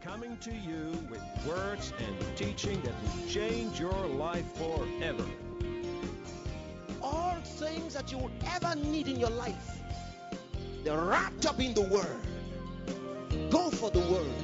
coming to you with words and teaching that will change your life forever. All things that you would ever need in your life, they're wrapped up in the Word. Go for the Word.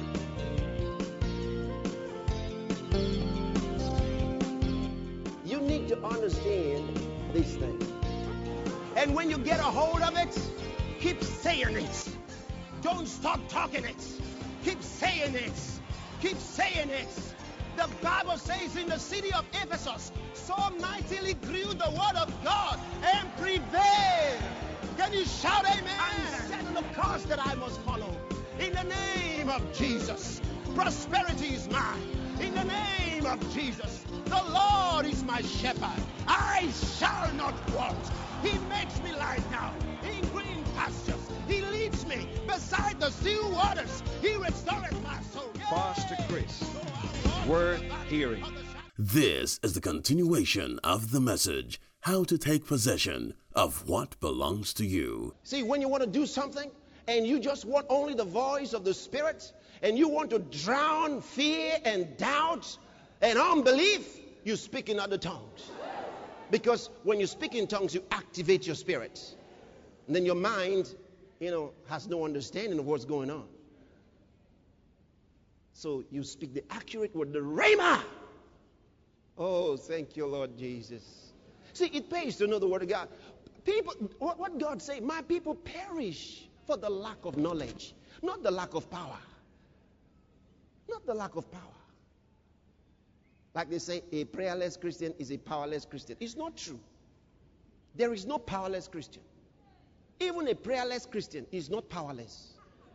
You need to understand these things. And when you get a hold of it, keep saying it. Don't stop talking it. Keep saying it. Keep saying it. The Bible says in the city of Ephesus, so mightily grew the word of God and prevailed. Can you shout amen? I'm setting the course that I must follow. In the name of Jesus, prosperity is mine. In the name of Jesus, the Lord is my shepherd. I shall not want. He makes me lie down in green pastures. He leads me beside the still waters. He restoreth my soul. Pastor Chris, worth hearing. This is the continuation of the message, how to take possession of what belongs to you. See, when you want to do something and you just want only the voice of the Spirit and you want to drown fear and doubt and unbelief, you speak in other tongues. Because when you speak in tongues, you activate your spirit. And then your mind, has no understanding of what's going on. So you speak the accurate word, the rhema. Oh, thank you, Lord Jesus. See, it pays to know the word of God. People, what God say? My people perish for the lack of knowledge, not the lack of power. Not the lack of power. Like they say, a prayerless Christian is a powerless Christian. It's not true. There is no powerless Christian. Even a prayerless Christian is not powerless.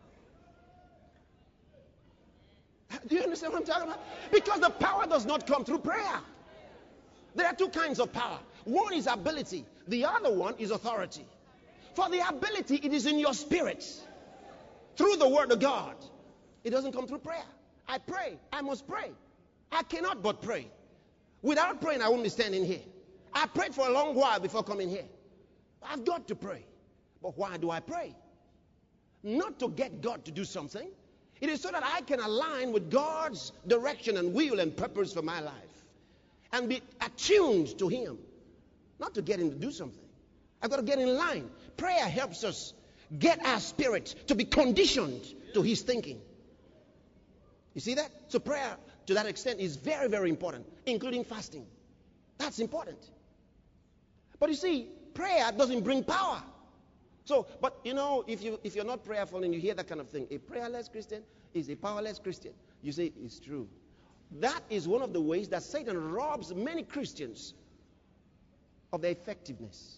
Do you understand what I'm talking about? Because the power does not come through prayer. There are two kinds of power. One is ability. The other one is authority. For the ability, it is in your spirit. Through the word of God. It doesn't come through prayer. I pray. I must pray. I cannot but pray. Without praying, I won't be standing here. I prayed for a long while before coming here. I've got to pray. But why do I pray? Not to get God to do something. It is so that I can align with God's direction and will and purpose for my life. And be attuned to Him. Not to get Him to do something. I've got to get in line. Prayer helps us get our spirit to be conditioned to His thinking. You see that? So prayer, to that extent, is very, very important, including fasting. That's important. But you see, prayer doesn't bring power. So, but if you're not prayerful and you hear that kind of thing, a prayerless Christian is a powerless Christian. You say, it's true. That is one of the ways that Satan robs many Christians of their effectiveness.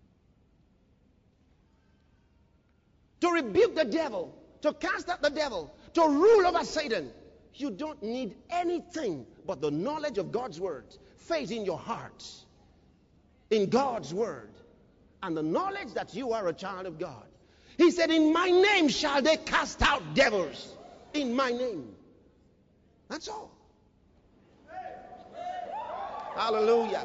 To rebuke the devil, to cast out the devil, to rule over Satan, you don't need anything but the knowledge of God's word, faith in your heart, in God's word, and the knowledge that you are a child of God. He said, in my name shall they cast out devils. In my name. That's all. Hallelujah.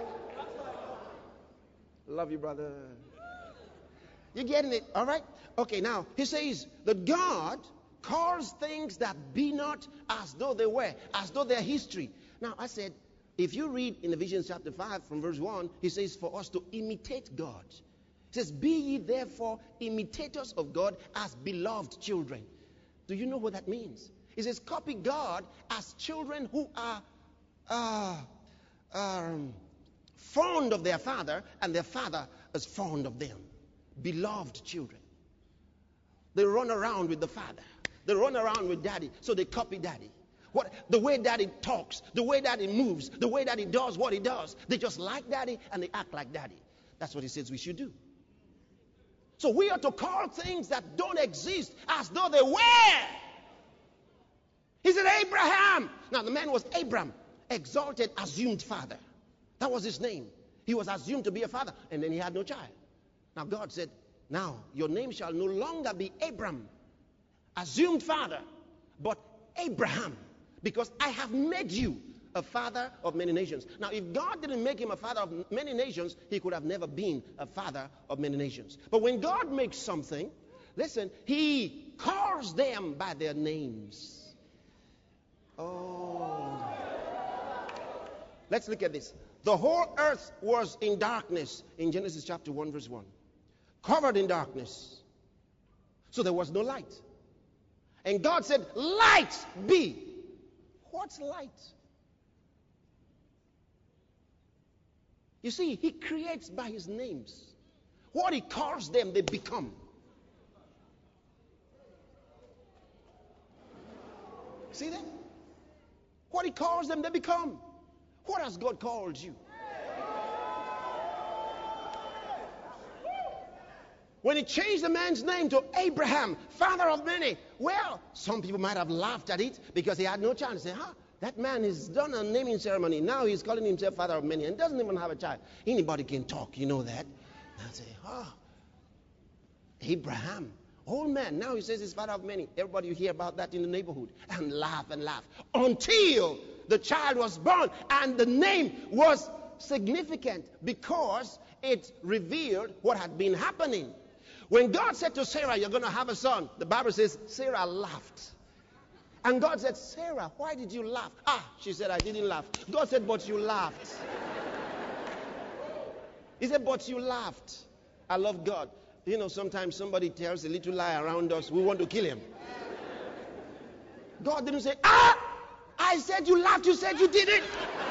Love you, brother. You getting it? All right? Okay, now, he says that God calls things that be not as though they were, as though they're history. Now, I said, if you read in Ephesians chapter 5 from verse 1, he says for us to imitate God. He says, be ye therefore imitators of God as beloved children. Do you know what that means? He says, copy God as children who are fond of their father, and their father is fond of them. Beloved children. They run around with the father. They run around with daddy, so they copy daddy. The way daddy talks, the way daddy moves, the way daddy does what he does. They just like daddy and they act like daddy. That's what he says we should do. So we are to call things that don't exist as though they were. He said Abraham. Now the man was Abram, exalted, assumed father. That was his name. He was assumed to be a father, and then he had no child. Now God said, now your name shall no longer be Abram, assumed father, but Abraham, because I have made you a father of many nations. Now, if God didn't make him a father of many nations, he could have never been a father of many nations. But when God makes something, listen, he calls them by their names. Oh. Let's look at this. The whole earth was in darkness in Genesis chapter 1 verse 1. Covered in darkness. So there was no light. And God said, light be. What's light? You see, he creates by his names. What he calls them, they become. See that? What he calls them, they become. What has God called you? When he changed the man's name to Abraham, father of many, well, some people might have laughed at it because he had no chance. They say, that man has done a naming ceremony. Now he's calling himself father of many and doesn't even have a child. Anybody can talk, you know that. I say, Abraham, old man. Now he says he's father of many. Everybody you hear about that in the neighborhood and laugh until the child was born, and the name was significant because it revealed what had been happening. When God said to Sarah, you're going to have a son, the Bible says Sarah laughed. And God said, Sarah, why did you laugh? She said, I didn't laugh. God said, but you laughed. He said, but you laughed. I love God. You know, sometimes somebody tells a little lie around us, we want to kill him. God didn't say, I said you laughed, you said you did it.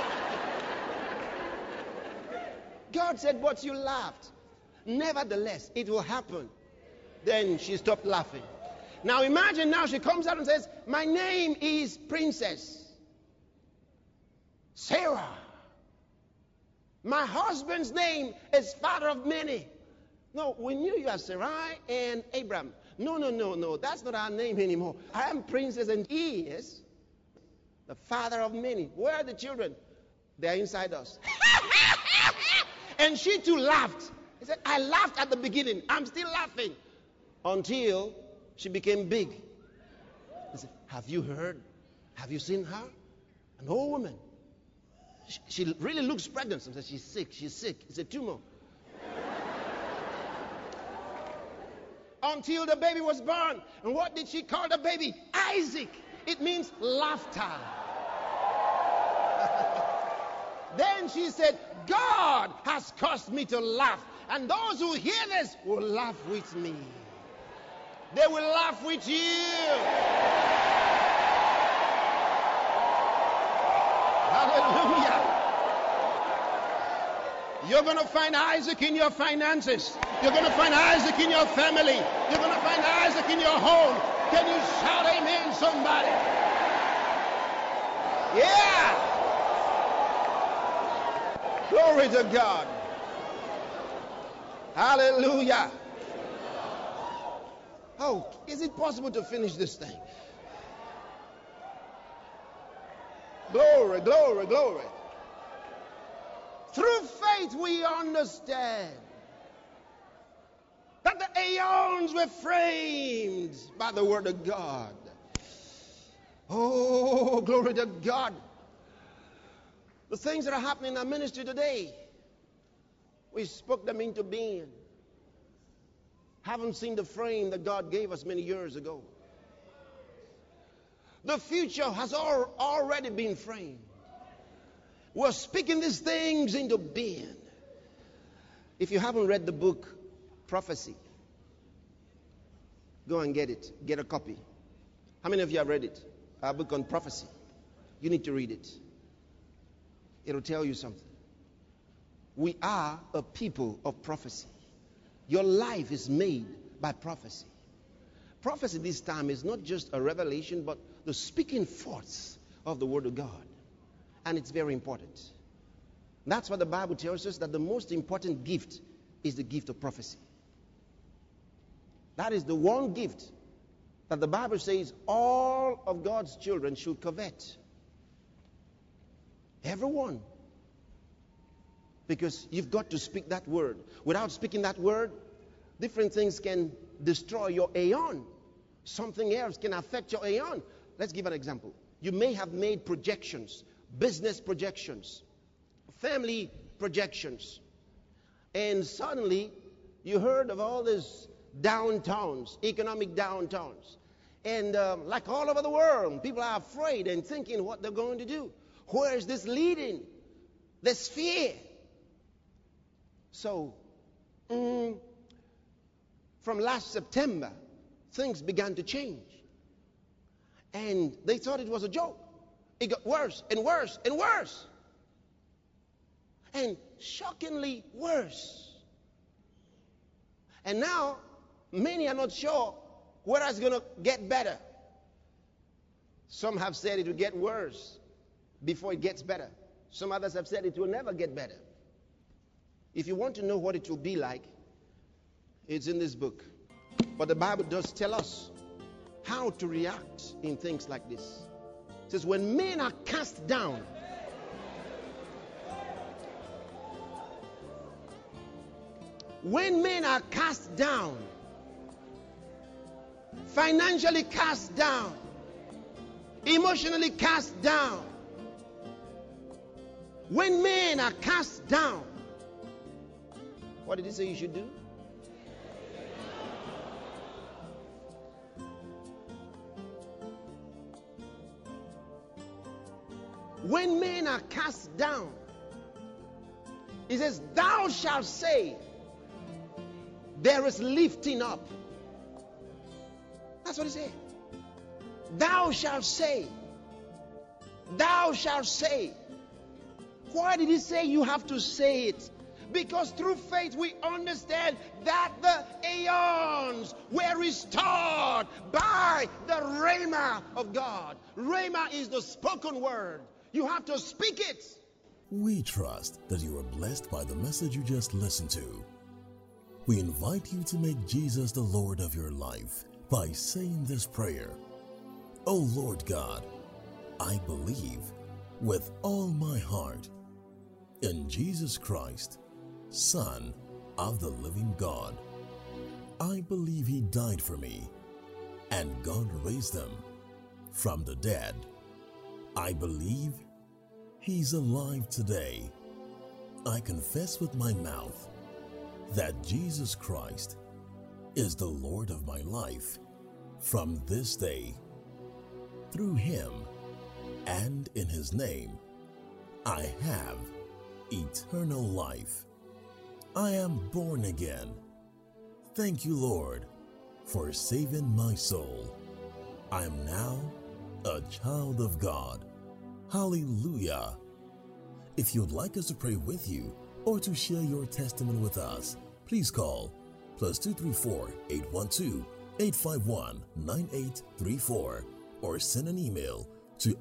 God said, but you laughed. Nevertheless, it will happen. Then she stopped laughing. Now imagine now she comes out and says, my name is Princess Sarah. My husband's name is father of many. No, we knew you as Sarai and Abraham. No. That's not our name anymore. I am Princess and he is the father of many. Where are the children? They are inside us. And she too laughed. He said, I laughed at the beginning. I'm still laughing. Until she became big. He said, have you heard? Have you seen her? An old woman. She really looks pregnant. Some say she's sick. It's a tumor. Until the baby was born. And what did she call the baby? Isaac. It means laughter. Then she said, God has caused me to laugh. And those who hear this will laugh with me. They will laugh with you. Hallelujah. You're going to find Isaac in your finances. You're going to find Isaac in your family. You're going to find Isaac in your home. Can you shout amen, somebody? Yeah. Glory to God. Hallelujah. Oh, is it possible to finish this thing? Glory, glory, glory. Through faith we understand that the aeons were framed by the word of God. Oh, glory to God. The things that are happening in our ministry today, we spoke them into being. Haven't seen the frame that God gave us many years ago. The future has already been framed. We're speaking these things into being. If you haven't read the book Prophecy, go and get it. Get a copy. How many of you have read it? Our book on prophecy. You need to read it. It'll tell you something. We are a people of prophecy. Your life is made by prophecy. Prophecy this time is not just a revelation, but the speaking forth of the word of God. And it's very important. That's why the Bible tells us that the most important gift is the gift of prophecy. That is the one gift that the Bible says all of God's children should covet. Everyone. Because you've got to speak that word. Without speaking that word, different things can destroy your aeon. Something else can affect your aeon. Let's give an example. You may have made projections, business projections, family projections, and suddenly you heard of all these downtowns, economic downtowns, And like all over the world, people are afraid and thinking what they're going to do. Where is this leading? There's fear. So, from last September, things began to change. And they thought it was a joke. It got worse and worse and worse. And shockingly worse. And now, many are not sure whether it's going to get better. Some have said it will get worse before it gets better. Some others have said it will never get better. If you want to know what it will be like, it's in this book. But the Bible does tell us how to react in things like this. It says, when men are cast down, when men are cast down, financially cast down, emotionally cast down, when men are cast down, what did he say you should do? When men are cast down, he says, thou shalt say, there is lifting up. That's what he said. Thou shalt say. Thou shalt say. Why did he say you have to say it? Because through faith we understand that the aeons were restored by the Rhema of God. Rhema is the spoken word. You have to speak it. We trust that you are blessed by the message you just listened to. We invite you to make Jesus the Lord of your life by saying this prayer. Oh Lord God, I believe with all my heart in Jesus Christ, Son of the living God. I believe he died for me and God raised him from the dead. I believe he's alive today. I confess with my mouth that Jesus Christ is the Lord of my life from this day. Through him and in his name, I have eternal life. I am born again. Thank you, Lord, for saving my soul. I am now a child of God. Hallelujah. If you'd like us to pray with you or to share your testimony with us, please call +234 812 851 9834 or send an email to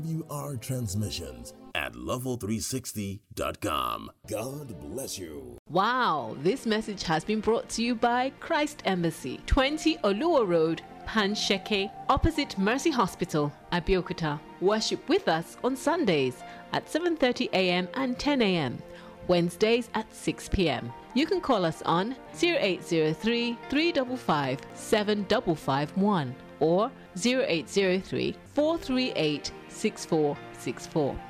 lwrtransmissions@level360.com. God bless you. Wow, this message has been brought to you by Christ Embassy, 20 Oluwa Road, Pansheke, opposite Mercy Hospital, Abeokuta. Worship with us on Sundays at 7:30 a.m. and 10 a.m. Wednesdays at 6 p.m. You can call us on 0803 355 7551 or 0803 438 6464.